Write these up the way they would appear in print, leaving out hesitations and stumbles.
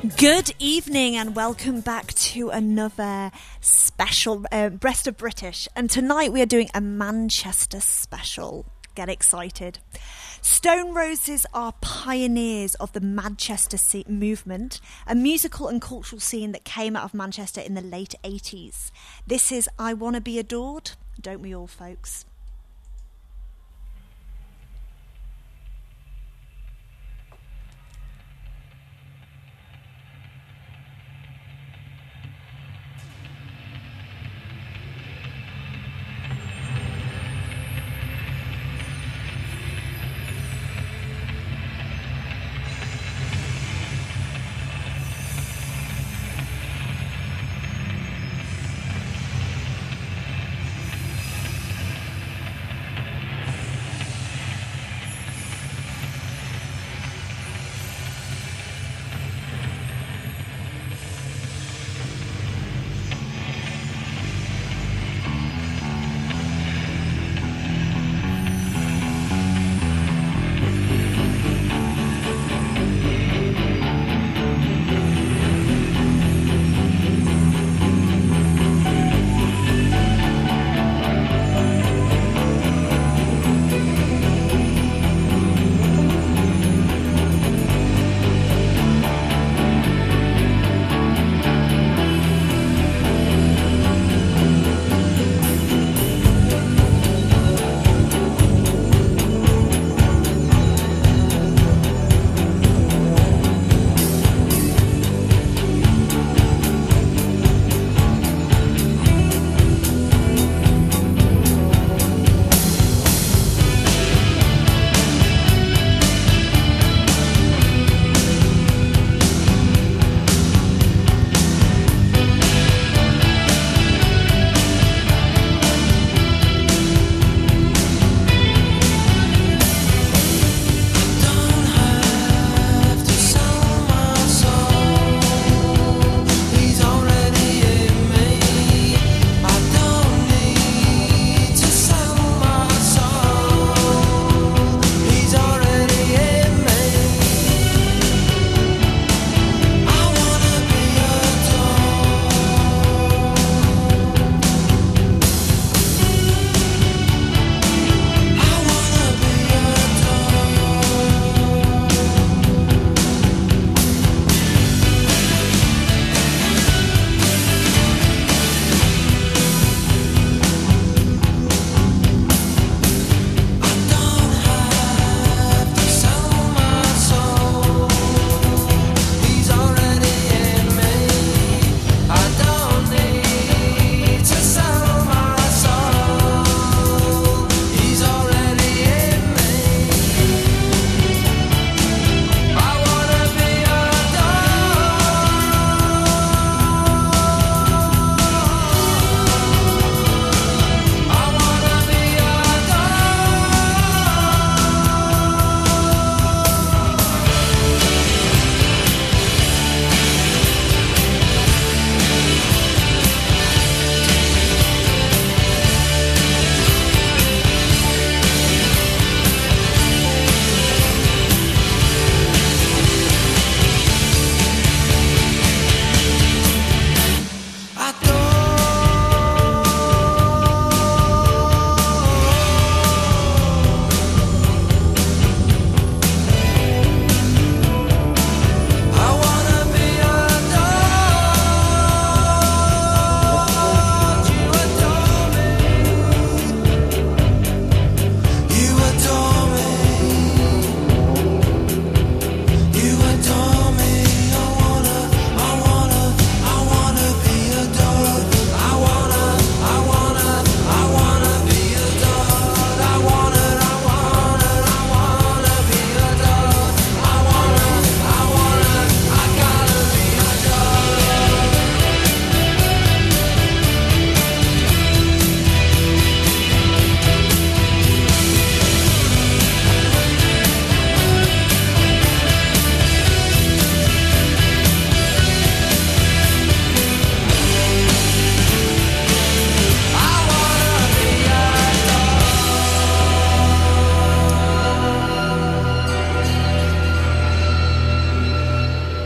Good evening and welcome back to another special Breast of British. And tonight we are doing a Manchester special. Get excited. Stone Roses are pioneers of the Manchester movement, a musical and cultural scene that came out of Manchester in the late 80s. This is I Wanna Be Adored. Don't we all, folks?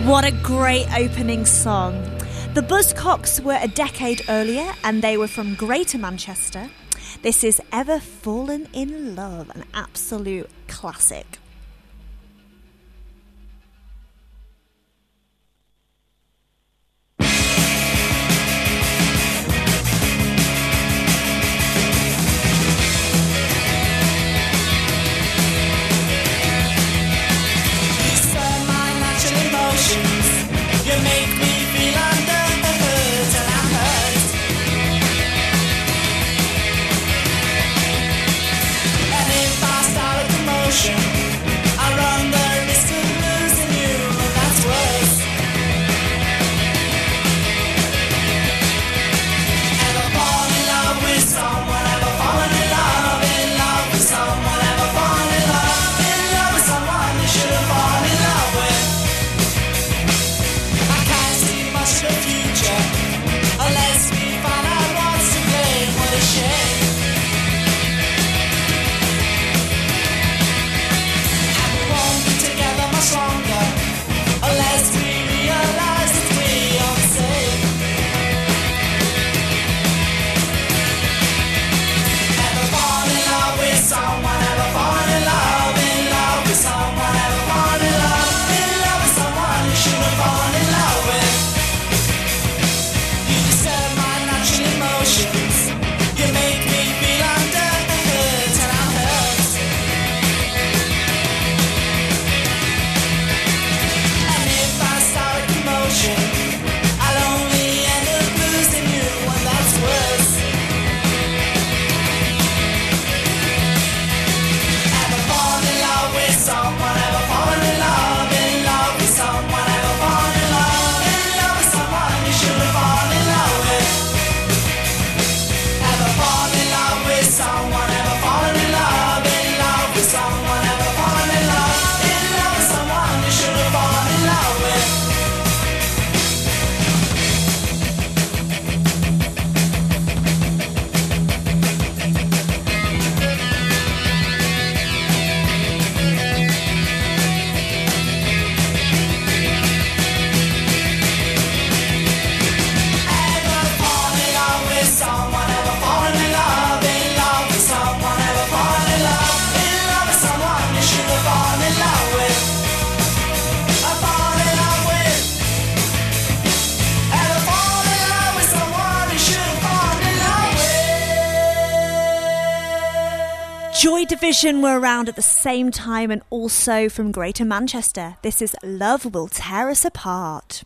What a great opening song. The Buzzcocks were a decade earlier and they were from Greater Manchester. This is Ever Fallen in Love, an absolute classic. You make me feel under the hood and I'm hurt. And if I start a commotion, I run the risk of losing you, and that's worse. Ever fall in love with someone? Ever fallen in love with someone? Ever fallen in love with someone you should have fallen in love with? The future, unless we find out what's to blame. What a shame. And we won't be together much longer, unless we realize that we are the same. Ever fall in love with someone? Ever fall in love with someone? Ever fall in love with someone you should have fallen in love with? Emotions. You make me feel under the hood and I'm hurt. And if I start a commotion, I'll only end up losing you, and that's worse. Ever fall in love with someone? Ever fall in love with someone? Ever fall in love with someone you should have fallen in love with? Fall in love with someone, ever fallen in love with someone, ever fallen in love with someone you should have fallen in love with. Ever fall in love with someone, ever fallen in love with someone, ever fallen in love with someone you should have fallen in love with. I fall in love with. Ever fall in love with someone you should have fallen in love with. Joy Division were around at the same time and also from Greater Manchester. This is Love Will Tear Us Apart.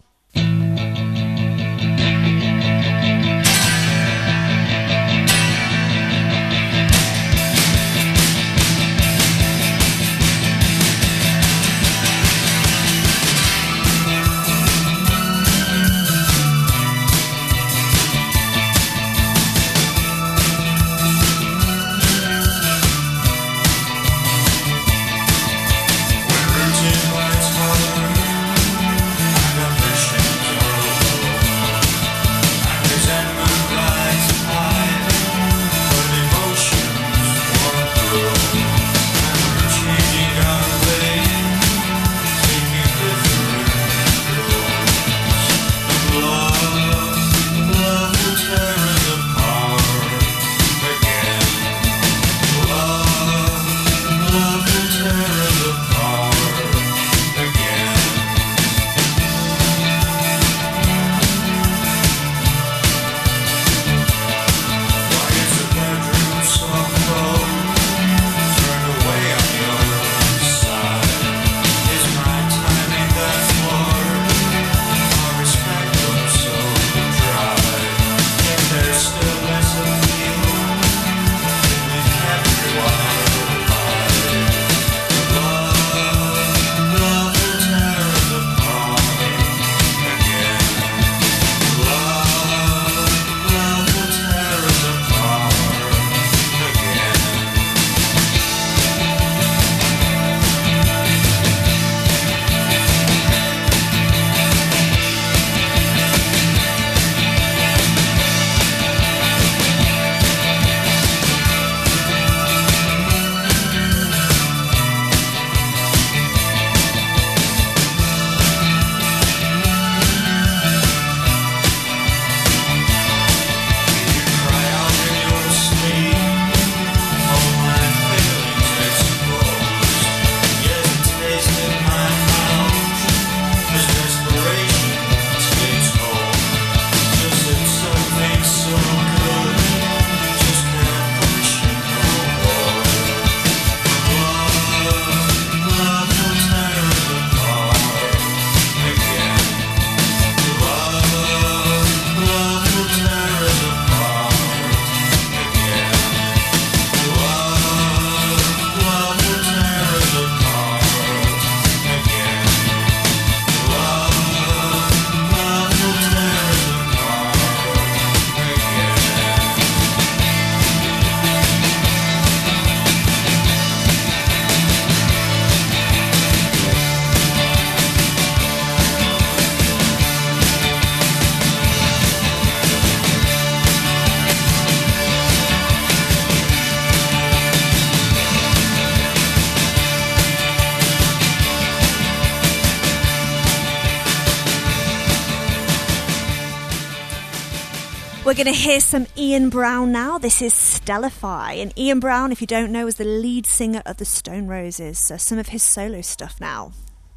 We're rooting my tongue, and I'm We're going to hear some Ian Brown now. This is Stellify. And Ian Brown, if you don't know, is the lead singer of the Stone Roses. So some of his solo stuff now.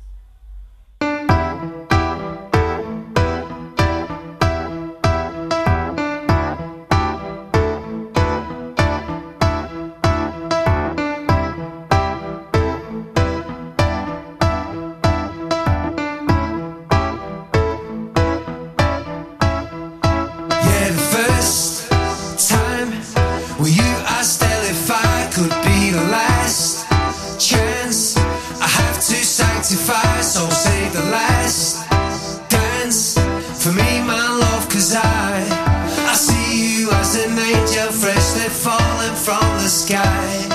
So save the last dance for me, my love, 'cause I see you as an angel freshly falling from the sky.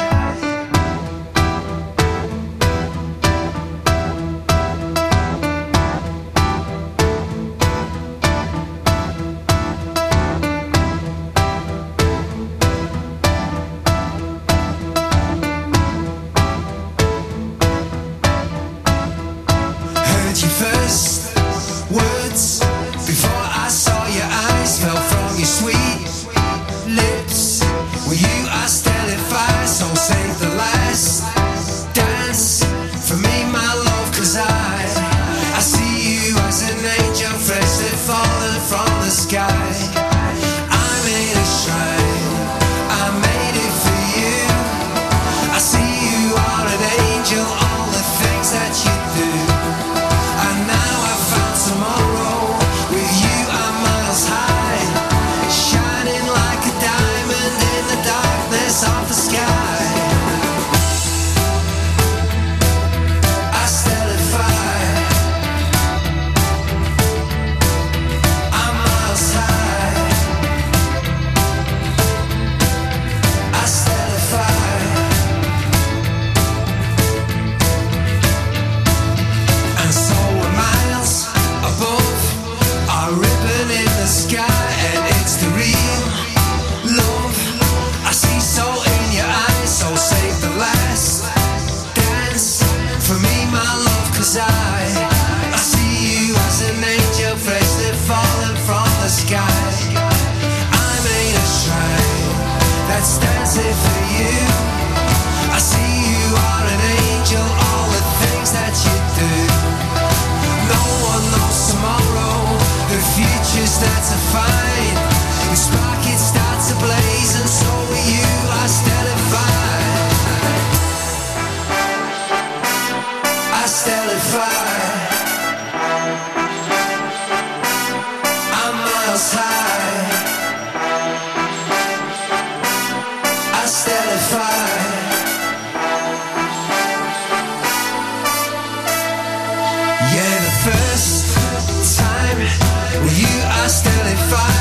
First time with you, I stellify.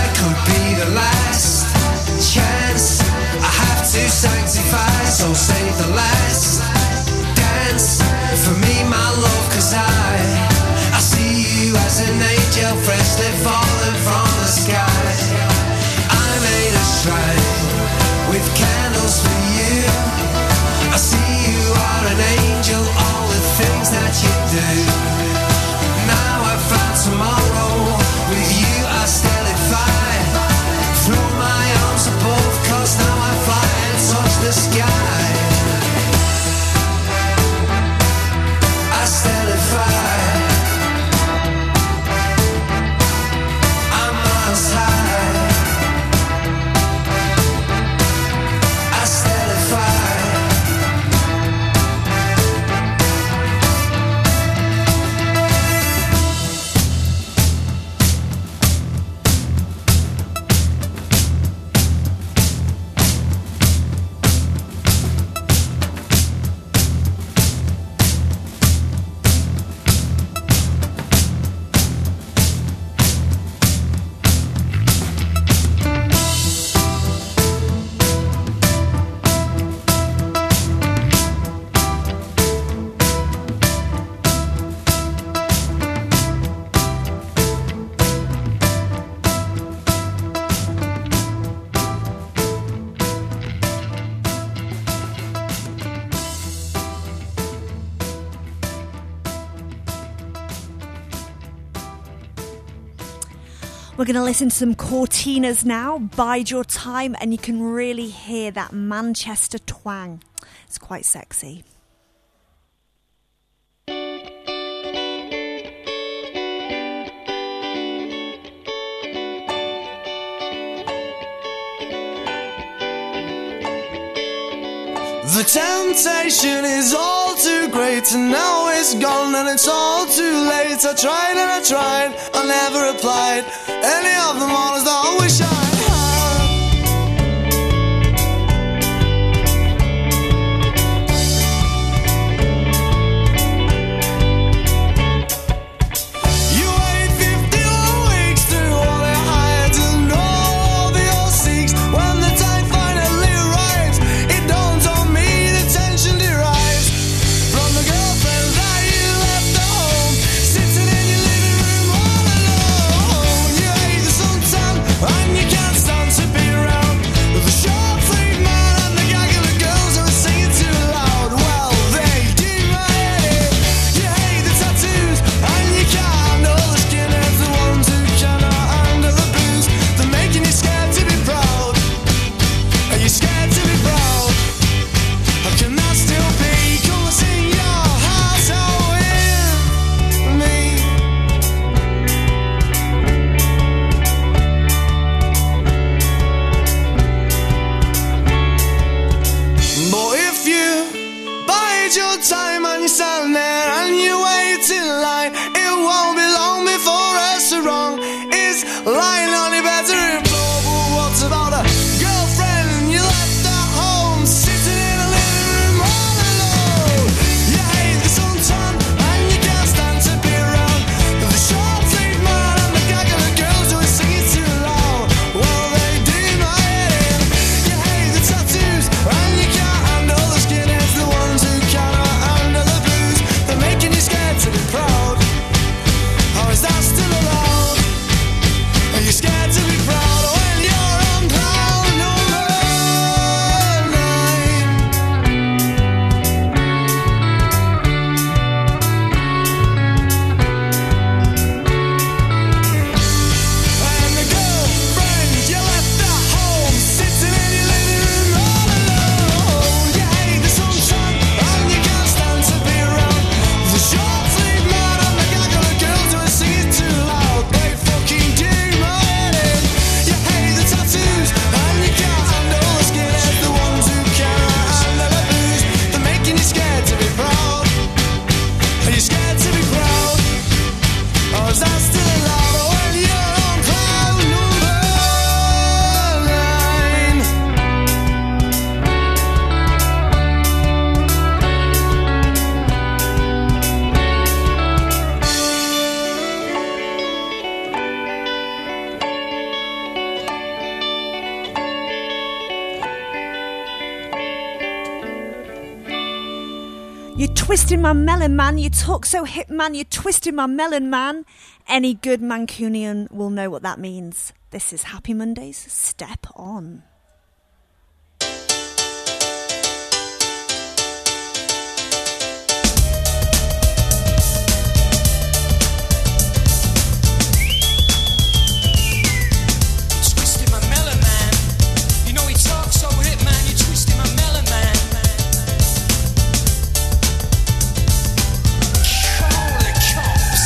We're going to listen to some Cortinas now, Bide Your Time, and you can really hear that Manchester twang. It's quite sexy. The temptation is all too great, and now it's gone and it's all too late. I tried and I tried, I never applied any of the models that I wish I had. You wait 51 weeks through all your hides and all the old seeks. When the time finally arrives, it dawns on me the tension derives from the girlfriend that you left at home, sitting in your living room all alone. You hate the suntan and you can't stand to be around the short sleeve man and the gag of the girls who are singing too loud. Well, they do my head in. You hate the tattoos and you can't handle the skinheads, the ones who cannot handle the booze. They're making you scared to be proud. Are you scared to be proud? How can that still be? Come and sing your heart out with me. But if you bide your time and you stand there and you wait in line, it won't be long before a sarong is lying on your bedroom floor. But what about a girlfriend you left at home, sitting in a living room all alone? You hate the suntan and you can't stand to be around the short sleeve man and the gag of the girls who are singing too loud. Well, they do my head in. You hate the tattoos and you can't handle the skinheads, the ones who cannot handle the blues. They're making you scared to be proud. How is that still allowed? Are you scared to be proud when you're on cloud number 9? And the girlfriend you left at home, sitting in your living room all alone. You hate the sunshine and you can't stand to be around the short sleeve man and the gag of the girls who are singing too loud. They fucking do my head in. You hate the tattoos and you can't handle the skinheads, the ones who cannot handle the booze. They're making you scared to be proud. Are you scared to be proud? Or is that still allowed when you're on cloud number 9? You're twisting my melon, man. You talk so hip, man. You're twisting my melon, man. Any good Mancunian will know what that means. This is Happy Mondays. Step on. Twisting my melon, man. You know he talks so hip, man. You're twisting my melon, man. Holy cops.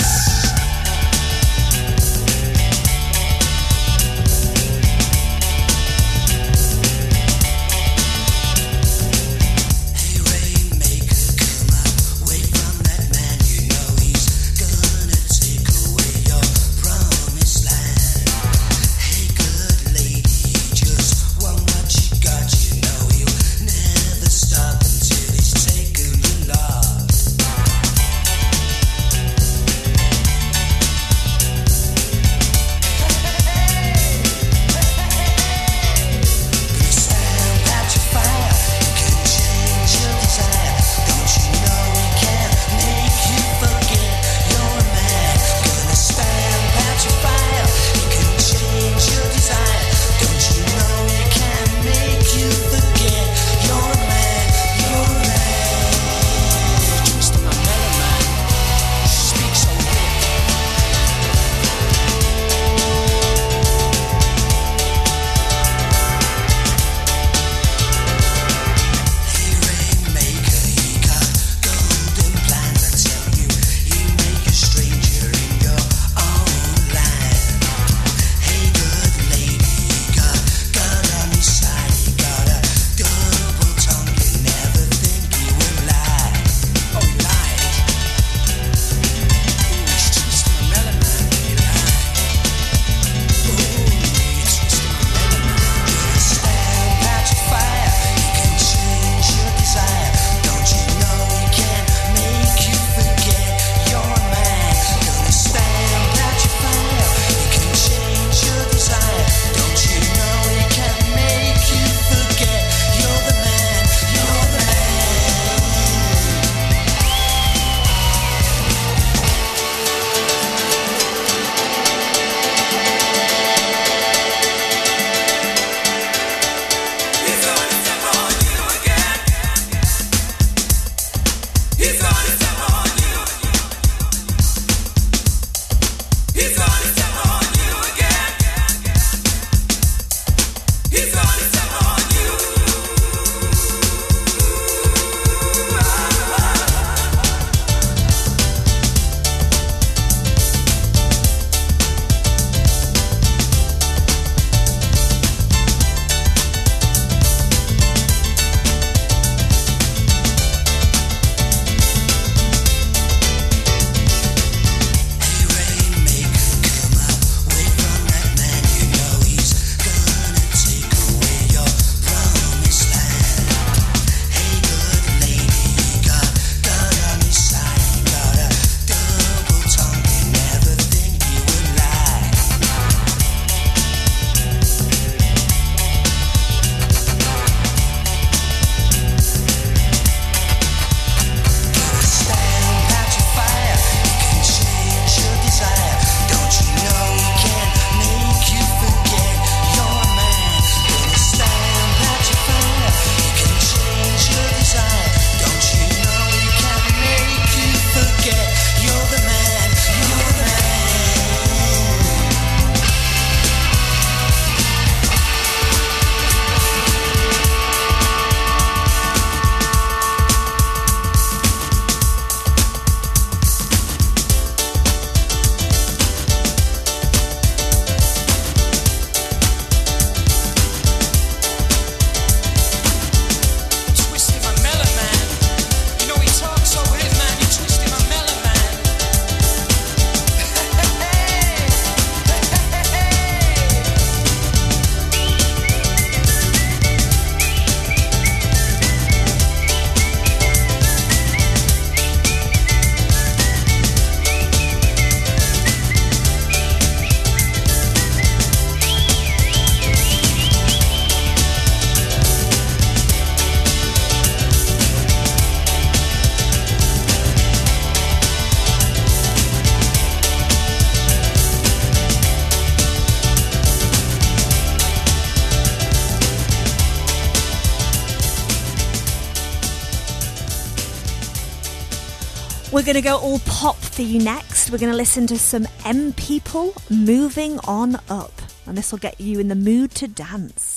We're going to go all pop for you next. We're going to listen to some M People, Moving On Up. And this will get you in the mood to dance.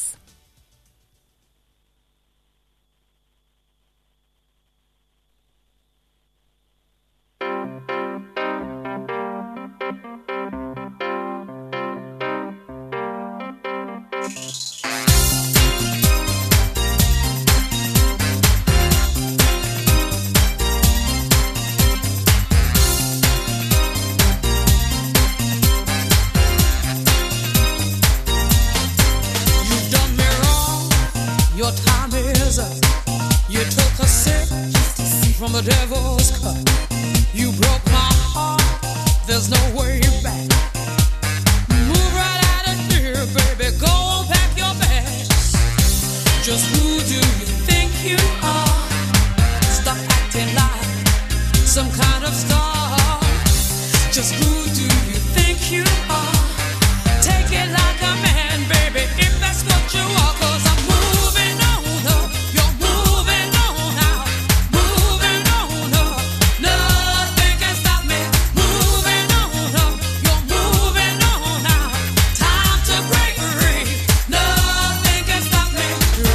From the devil's cup, you broke my heart. There's no way back. Move right out of here, baby. Go pack your bags. Just who do you think you are? Stop acting like some kind of star. Just who do you think you are? Take it like a man, baby, if that's what you are. 'Cause I'm moving on up. You're moving on out. Moving on up. Nothing can stop me. Moving on up. You're moving on out. Time to break free. Nothing can stop me.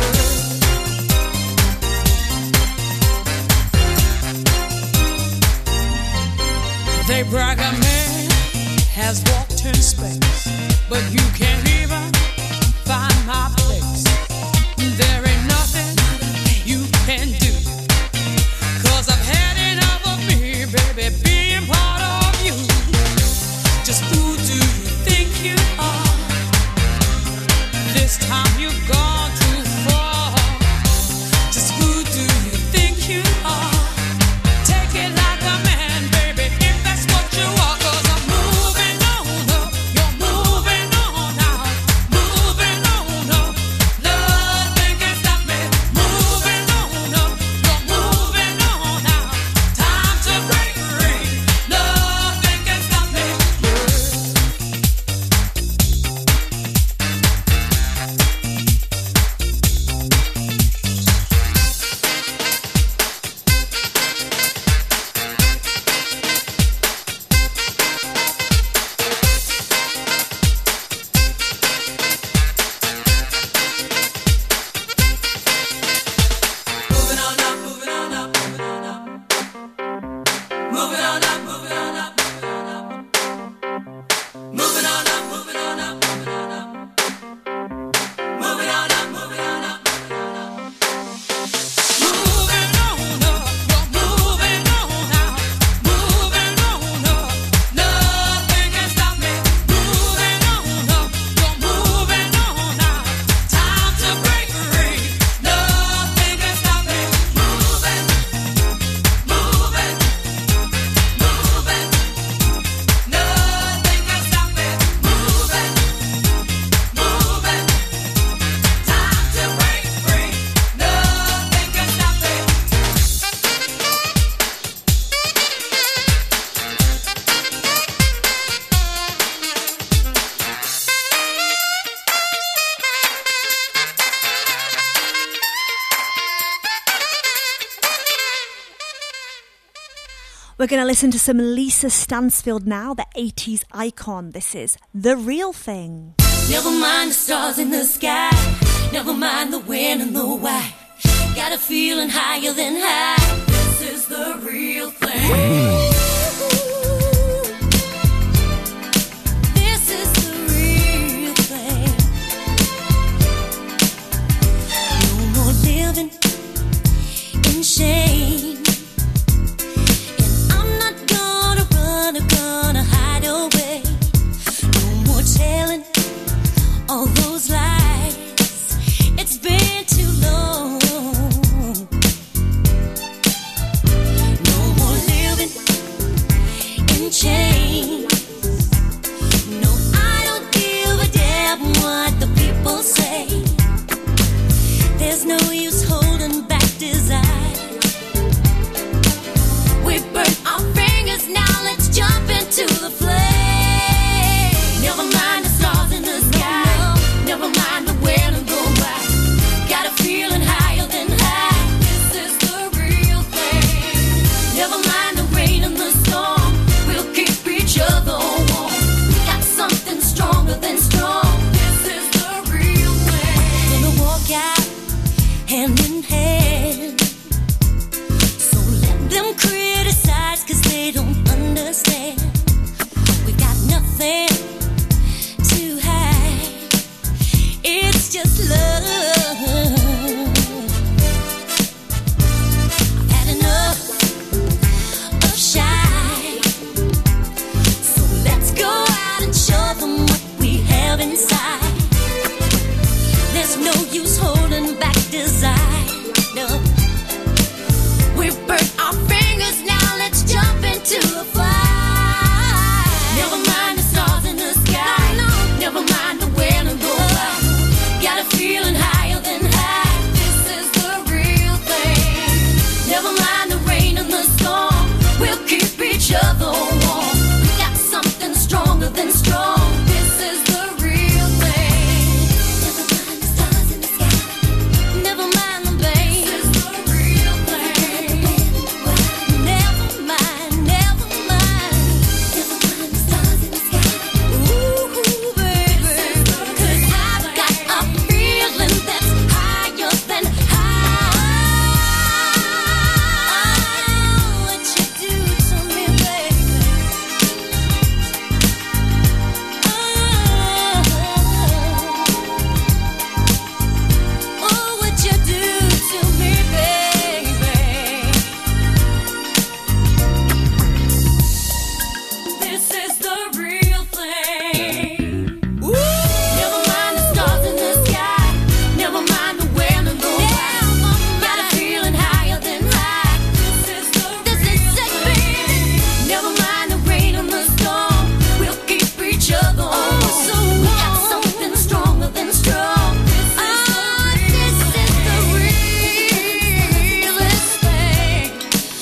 They brag a man has walked in space, but you can't even find my place. There ain't nothing you can do, 'cause I've had enough of me, baby, being part of you. Just who do you think you are? This time you've gone too far. Just who do you think you are? Take it like a man, baby, if that's what you are. 'Cause I'm moving on up. You're moving on out. We're going to listen to some Lisa Stansfield now, the 80s icon. This is The Real Thing. Never mind the stars in the sky, never mind the when and the why. Got a feeling higher than high. This is the real thing. This is the real thing. No more living in shame. And I'm not gonna run or gonna hide away. No more telling all those lies. It's been too long. No more living in chains. No, I don't give a damn what the people say. There's no use holding back desire. We burn our fingers, now let's jump into the flame. Never mind the stars in the sky, never mind the when and the why. Got a feeling higher than high. This is the real thing. Never mind the rain and the storm, we'll keep each other warm. We got something stronger than strong. This is the real thing. Gonna walk out hand in hand. So let them criticize, 'cause they don't understand. We got nothing to hide. It's just love. I've had enough of shy. So let's go out and show them what we have inside. There's no use holding back desire. No. We've burnt our fingers, now let's jump into the fire. Never mind the stars in the sky, no. Never mind the when and the why. Got a feeling higher than high. This is the real thing. Never mind the rain and the storm, we'll keep each other warm. We got something stronger than strong. This is the real thing. Never mind the stars in the sky, never mind the babe. This is the real thing. Never mind, never mind. Never mind the stars in the sky. Ooh, baby, 'cause I've got a feeling that's higher than high. What you do to me, baby. Oh, what you do to me, baby. This is the real thing. Never mind the stars in the sky, never mind the when and the why. Got a feeling higher than high. This is it. Never mind the rain and the storm, we'll keep each other warm. We got something stronger than strong. This is the realest thing.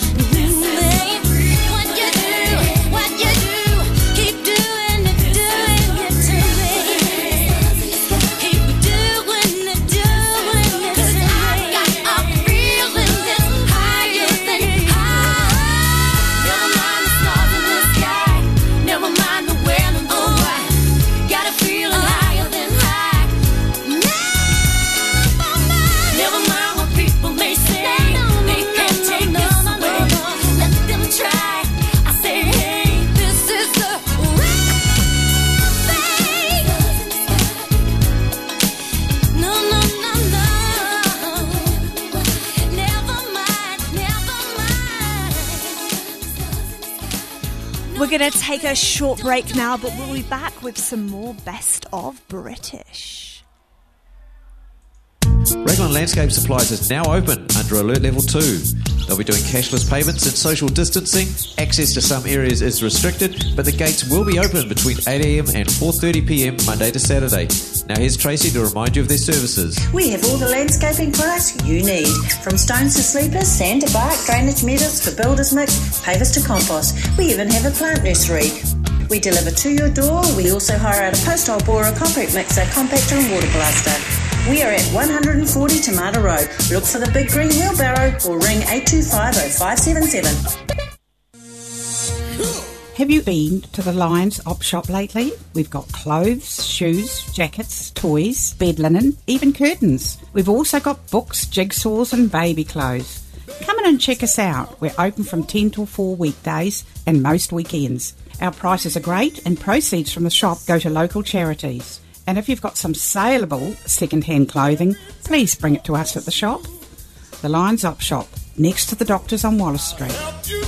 What you do, keep doing it to me. Keep doing it to me. 'Cause I got a feeling that's higher than high. Never mind the stars in the sky, never mind the when and the why. Got a feeling higher than high. Never mind what people may say. They can't take this away. Let them try. I say, hey, this is the real thing. No, no, no, no. Never mind, never mind. We're going to take a short break now, but we'll be back with some more Best of British. Raglan Landscape Supplies is now open under Alert Level 2. They'll be doing cashless payments and social distancing. Access to some areas is restricted, but the gates will be open between 8am and 4:30pm Monday to Saturday. Now here's Tracy to remind you of their services. We have all the landscaping products you need, from stones to sleepers, sand to bark, drainage meters to builder's mix, pavers to compost. We even have a plant nursery. We deliver to your door. We also hire out a post hole borer, concrete mixer, compactor and water blaster. We are at 140 Tomato Road. Look for the big green wheelbarrow or ring 825 0577. Have you been to the Lions Op Shop lately? We've got clothes, shoes, jackets, toys, bed linen, even curtains. We've also got books, jigsaws and baby clothes. Come in and check us out. We're open from 10 till 4 weekdays and most weekends. Our prices are great and proceeds from the shop go to local charities. And if you've got some saleable second-hand clothing, please bring it to us at the shop. The Lions Op Shop, next to the Doctors on Wallace Street.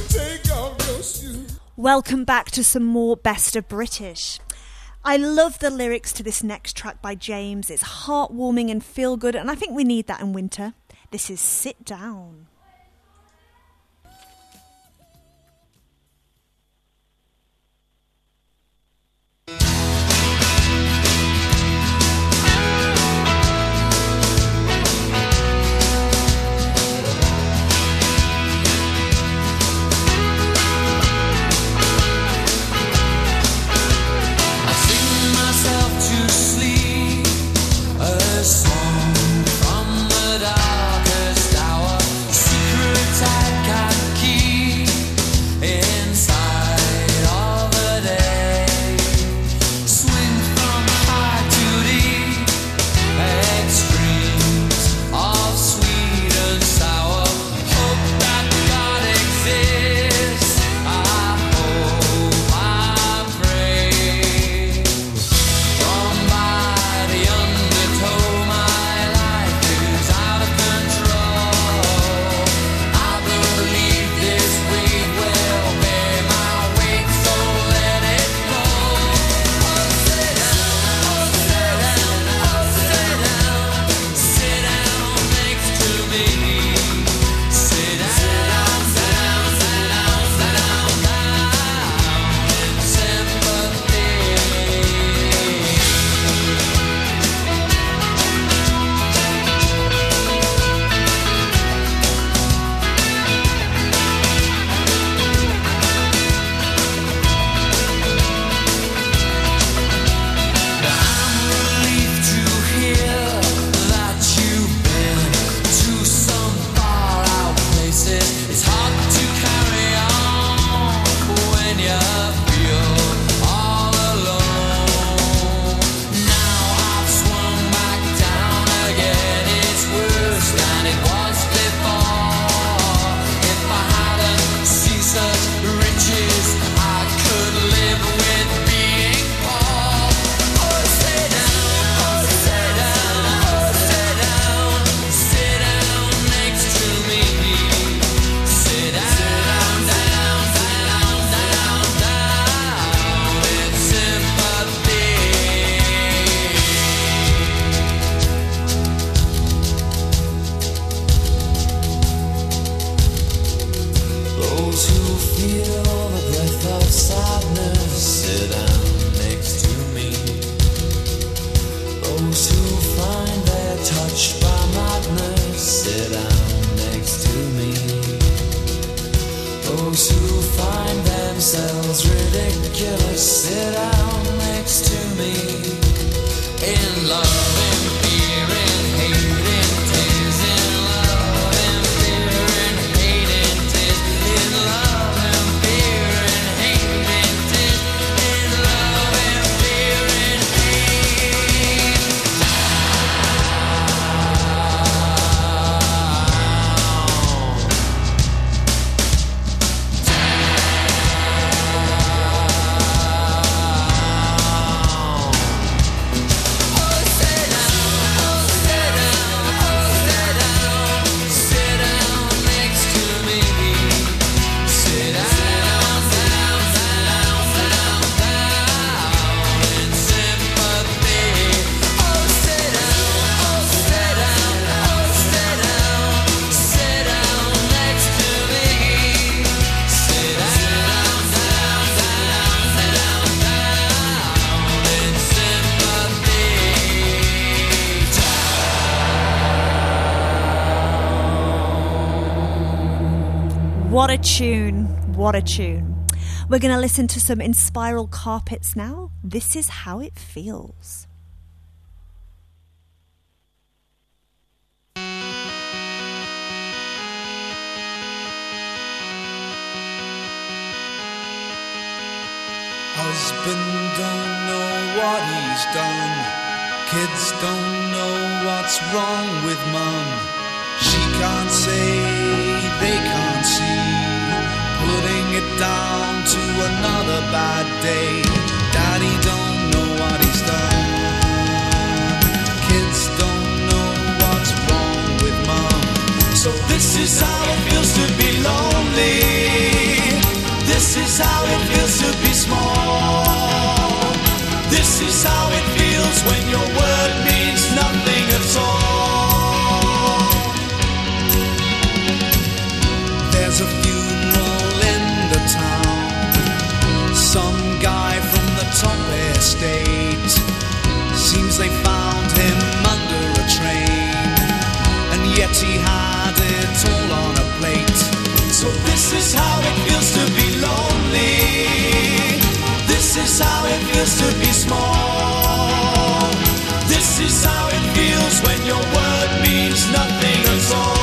Welcome back to some more Best of British. I love the lyrics to this next track by James. It's heartwarming and feel good, and I think we need that in winter. This is Sit Down. A song from the darkest hour, secret I can keep inside of a day. Swing from high to deep, extremes of sweet and sour. Hope that God exists. I hope, I pray. From by the undertow, my life is out of control. I believe this weight will bear my weight, so let it go. Oh, sit down, oh, sit down, oh, sit down. Sit down next to me. Sit down, sit down, sit down, sit down, down in sympathy. I'm relieved to hear that you've been to some far out places. It's hard to carry on when you feel all alone. Now I've swung back down again. It's worse than it was before. If I hadn't seen such riches, I could live with being poor. Oh, sit down, oh, sit down, oh, sit down. Sit down next to me. Sit down, down, down, down, down in sympathy. Those who feel the breath of sadness, sit down next to me. Those who find they're touched by madness, sit down next to me. Those who find themselves ridiculous, sit down next to me. In love, in fear, in hate, in tears. In love, in fear, in hate, in tears. In love, in fear, in hate, in tears. In love, in fear, in hate. Oh, sit down, oh, sit down, oh, sit down. Sit down next to me. Sit down, down, down, down, down in sympathy. Oh, sit down, oh, sit down, oh, sit down. Sit down next to me. Sit down, down, down, down, down in sympathy. What a tune, what a tune. We're going to listen to some In Spiral Carpets now. This is how it feels. Sit down, sit down, sit down. Sit down next to me. Sit down, down, down, down, down in sympathy. Oh, sit down, oh, sit down, oh, sit down. Sit down next to me. Sit down, down, down, down, down in sympathy. Husband don't know what he's done. Kids don't know what's wrong with mum. She can't say, they can't see. Putting it down to another bad day. Daddy don't know what he's done. Kids don't know what's wrong with mum. So this is how it feels to be lonely. This is how it feels to be small. This is how it feels when your word means nothing at all. There's a funeral in the town. Some guy from the top estate. Seems they found him under a train, and yet he had it all on a plate. So this is how it feels to be lonely. This is how it feels to be small. This is how it feels when your word means nothing at all.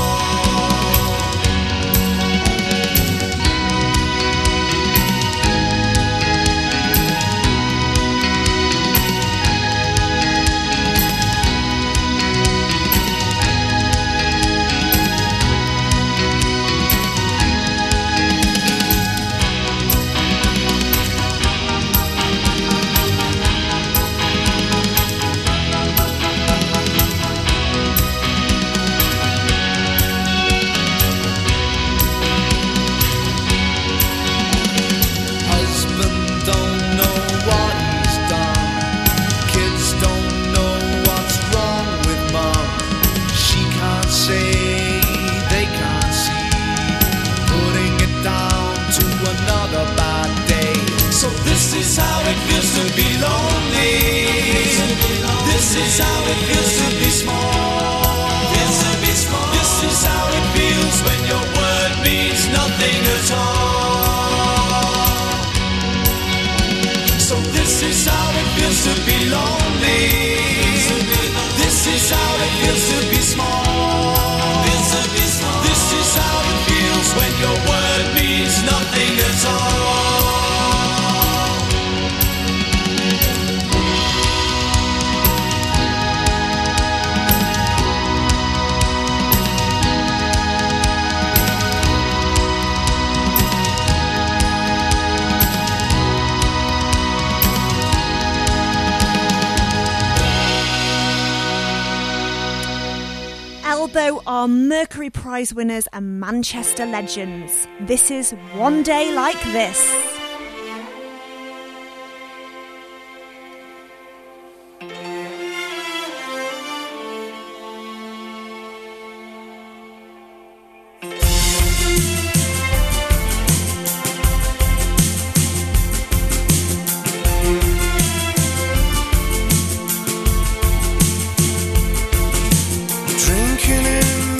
Elbow are Mercury Prize winners and Manchester legends. This is One Day Like This.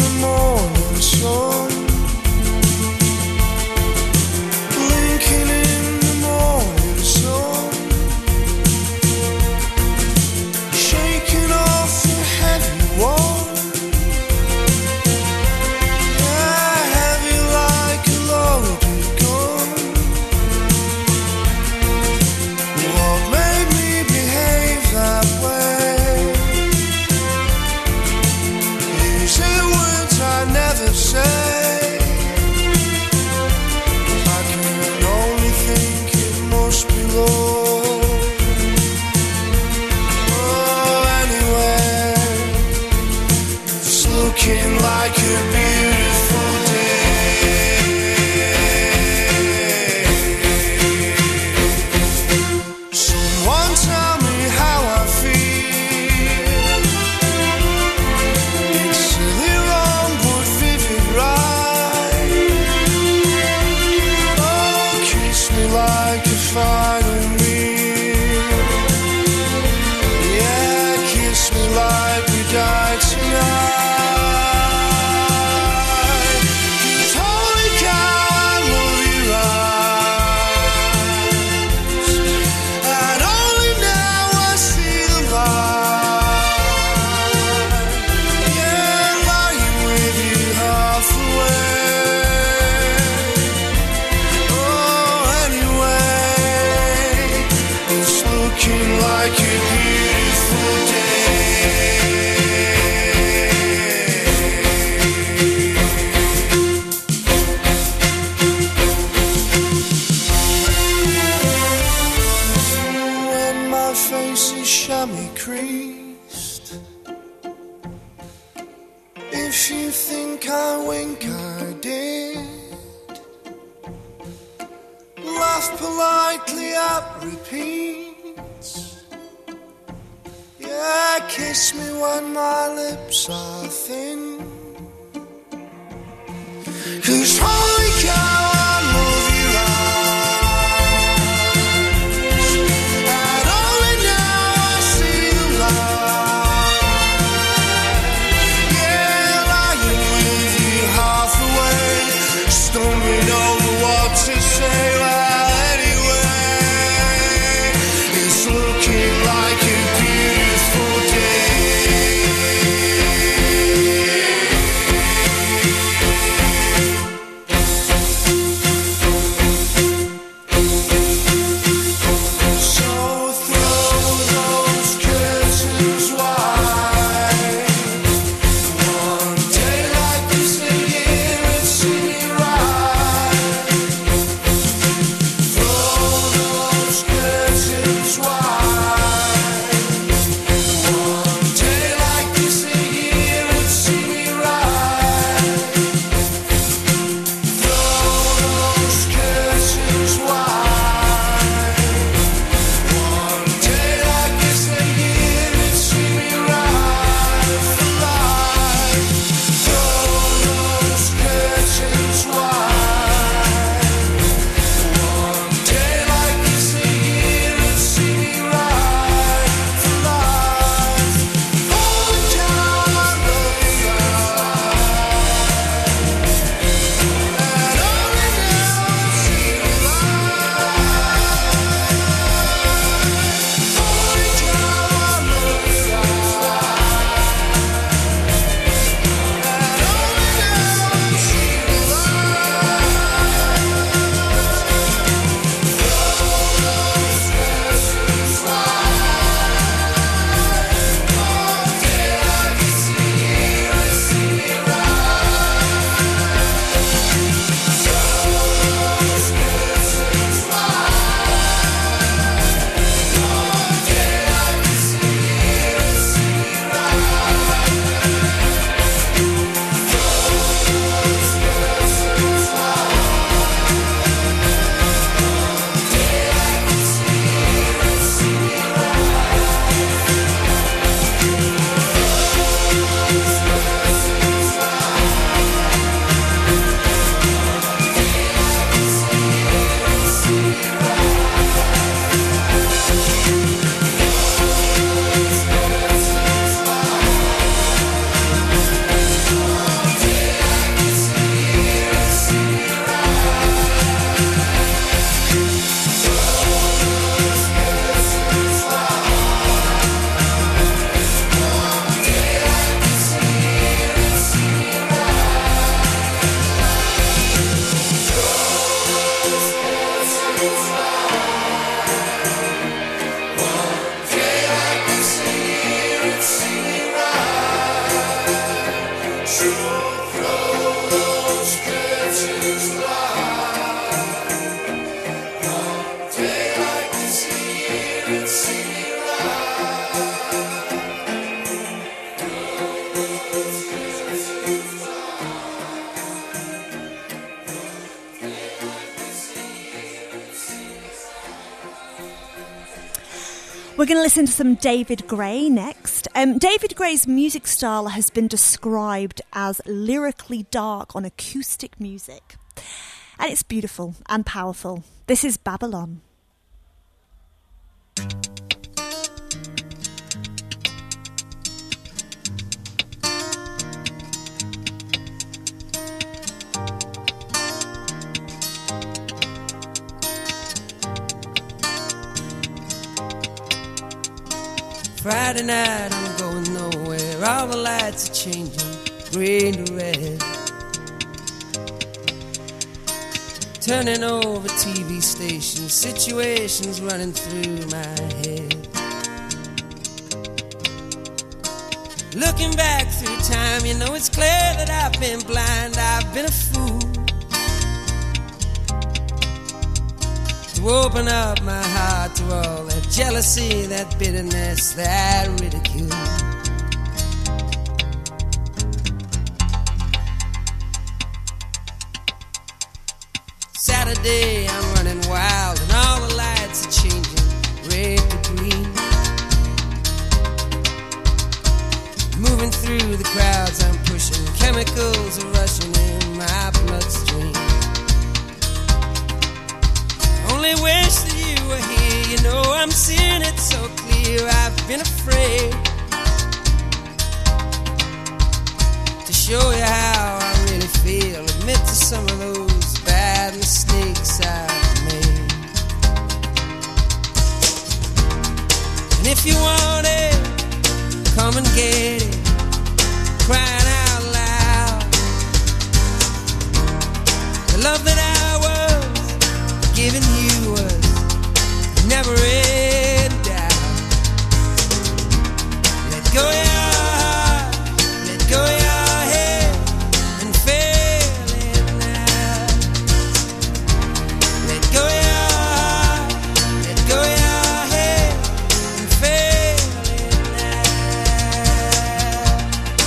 Blinking in looking like a beautiful when my face is chamois creased. If you think I wink, I did. Laugh politely at repeats. Yeah, kiss me when my lips are thin. 'Cause holy cow, I love your eyes. And only now I see the light. Yeah, lying with you half away, stumbling over what to say. Well, anyway, it's looking like a beautiful So throw those curtains wide. One day like this, they hear it see me right. Throw those curtains wide. One day like this, they hear it see me right. Throw those curtains wide. One day like this, they hear it see me right for life. Throw those curtains wide. One day like this, they hear it see me right for life. Oh, down, I love you, and only now I see the We're going to listen to some David Gray next. David Gray's music style has been described as lyrically dark on acoustic music. And it's beautiful and powerful. This is Babylon. Friday night, I'm going nowhere. All the lights are changing, green to red. Turning over TV stations, situations running through my head. Looking back through time, you know it's clear that I've been blind, I've been a fool to open up my heart to all that jealousy, that bitterness, that ridicule. Saturday, I'm running wild and all the lights are changing red to green. Moving through the crowds I'm pushing, chemicals are rushing in my bloodstream. I only wish that you were here, you know I'm seeing it so clear. I've been afraid to show you how I really feel, admit to some of those bad mistakes I've made. And if you want it, come and get it, crying out loud. The love that I was giving you was never in doubt. Let go of your heart, let go of your head, and feel it now. Let go of your heart, let go of your head, and feel it now.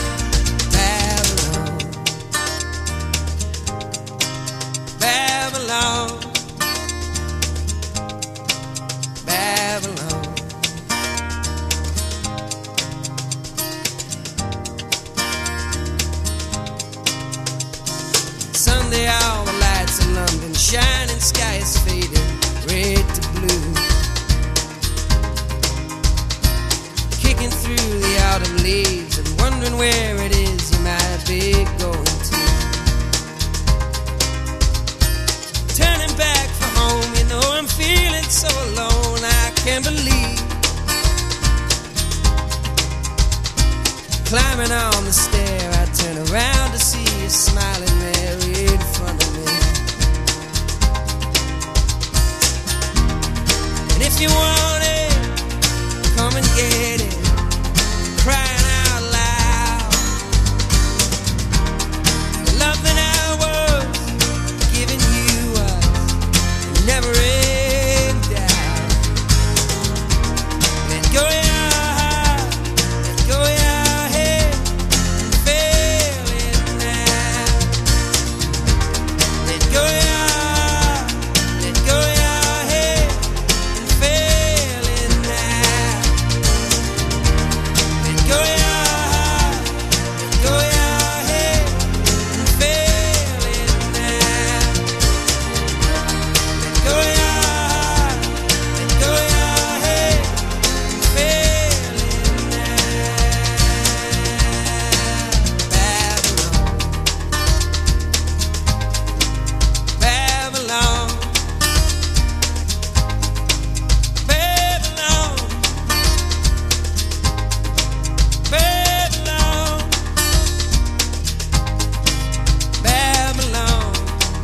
Babylon, Babylon, Babylon. Sunday, all the lights in London, shining sky is fading, red to blue. Kicking through the autumn leaves and wondering where it is you might be going to. Turning back for home, you know I'm feeling so alone, I can't believe. Climbing on the stair, I turn around to see you smiling there in front of me. And if you want it, come and get it, crying out loud. The love that I was giving you was never in doubt. Let go of your heart, let go of your head, and feel it now. Let go of your heart, let go of your head, and feel it now. Let go of your heart, let go of your head, and feel it now. Let go of your heart, let go of your head, and feel it now. Babylon, Babylon, Babylon, Babylon, Babylon.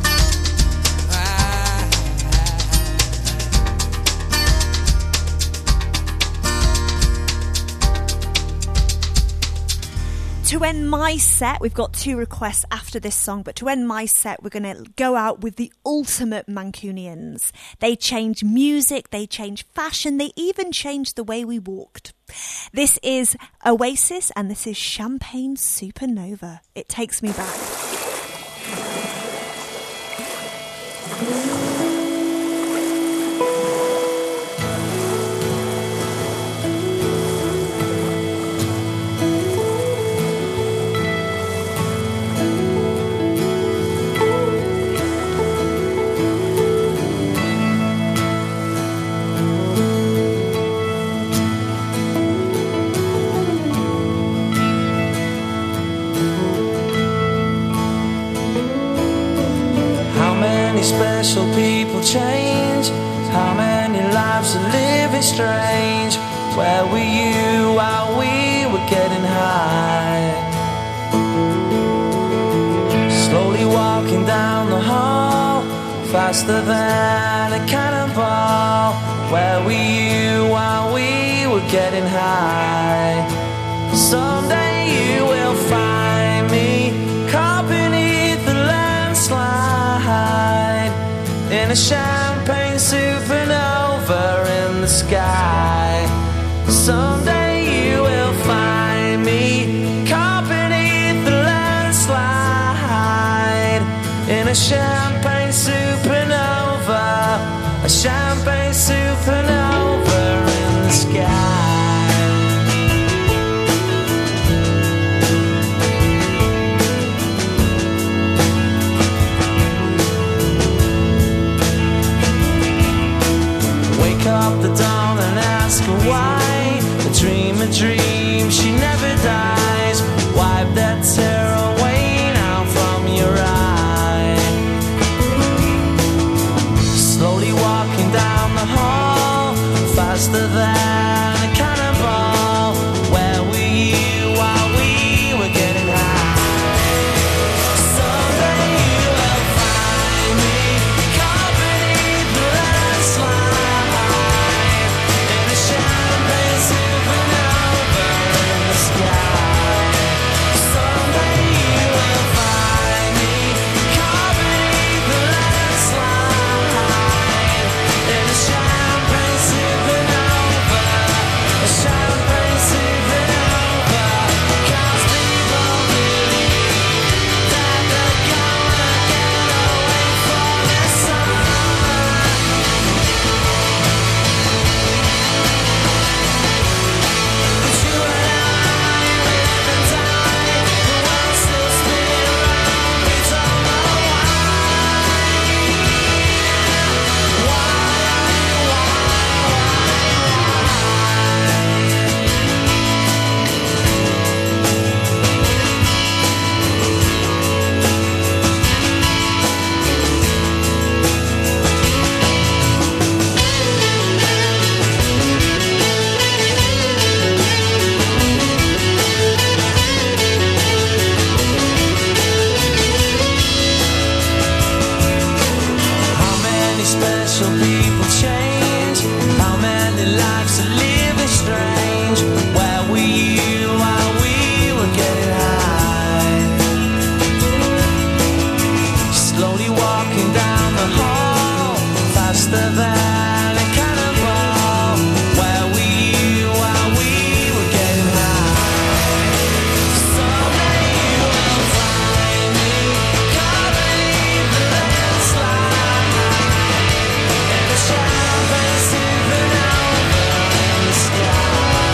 To end my set, we've got 2 requests after this song, but to end my set, we're going to go out with the ultimate Mancunians. They change music, they change fashion, they even change the way we walked. This is Oasis, and this is Champagne Supernova. It takes me back. Special people change. How many lives are living strange? Where were you while we were getting high? Slowly walking down the hall, faster than a cannonball. Where were you while we were getting high? Someday you will find me caught beneath the landslide in a champagne supernova in the sky. Someday you will find me caught beneath the landslide in a champagne supernova, a champagne supernova in the sky. Up the dawn and ask her why. A dream, she never dies. Wipe that tear away now from your eye. Slowly walking down the hall, faster than a cannonball. Where were you while we were getting high? Someday you will find me caught beneath the landslide. Sky.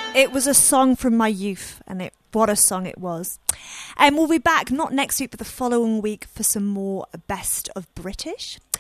It was a song from my youth, and what a song it was. And we'll be back not next week, but the following week for some more Best of British.